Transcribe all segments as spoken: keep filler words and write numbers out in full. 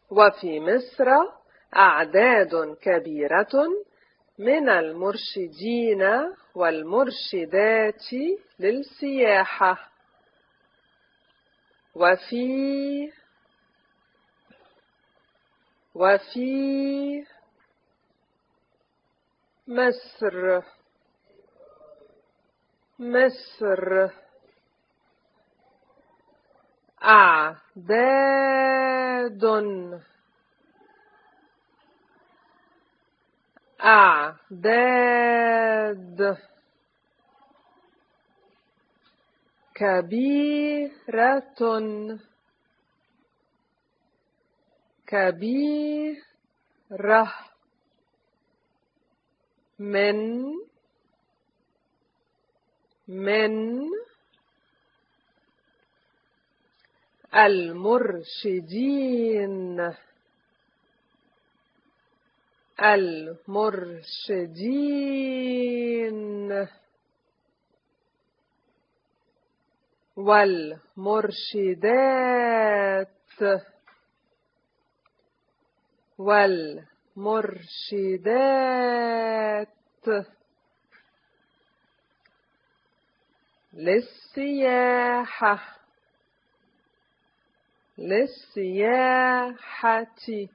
وفي مصر أعداد كبيرة من المرشدين والمرشدات للسياحة. وفي وفي مصر مصر أعداد أعداد كبيرة كبيرة من من المرشدين المرشدين والمرشدات والمرشدات للسياحة للسياحة.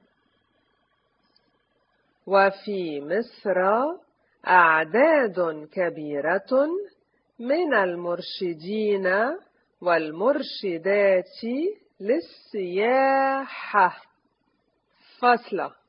وفي مصر أعداد كبيرة من المرشدين والمرشدات للسياحة. فاصلة.